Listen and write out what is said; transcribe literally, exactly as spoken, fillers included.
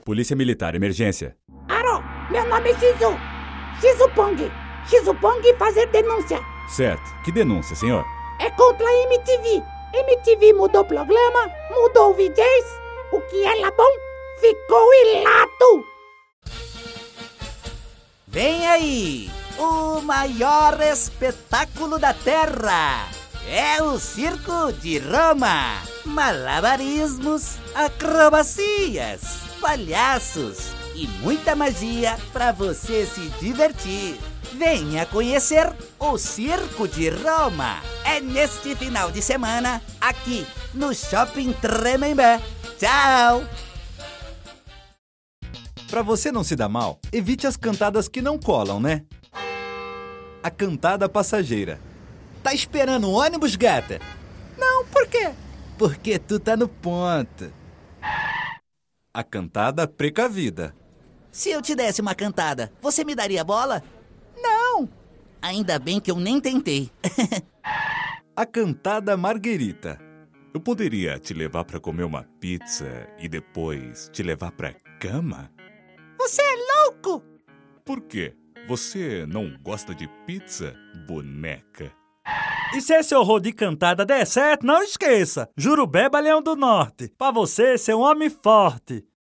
Polícia Militar, emergência. Alô, meu nome é Shizu. Shizupong. Shizupong fazer denúncia. Certo. Que denúncia, senhor? É contra a M T V. M T V mudou o programa, mudou o V Js. O que era bom ficou hilato. Vem aí, o maior espetáculo da Terra. É o Circo de Roma. Malabarismos, acrobacias, palhaços e muita magia para você se divertir. Venha conhecer o Circo de Roma. É neste final de semana, aqui no Shopping Tremembé. Tchau! Pra você não se dar mal, evite as cantadas que não colam, né? A cantada passageira. Tá esperando o ônibus, gata? Não, por quê? Porque tu tá no ponto. A cantada precavida. Se eu te desse uma cantada, você me daria bola? Não! Ainda bem que eu nem tentei. A cantada marguerita. Eu poderia te levar pra comer uma pizza e depois te levar pra cama? Você é louco! Por quê? Você não gosta de pizza, boneca? E se esse horror de cantada der certo, não esqueça! Jurubeba, Leão do Norte. Pra você ser um homem forte.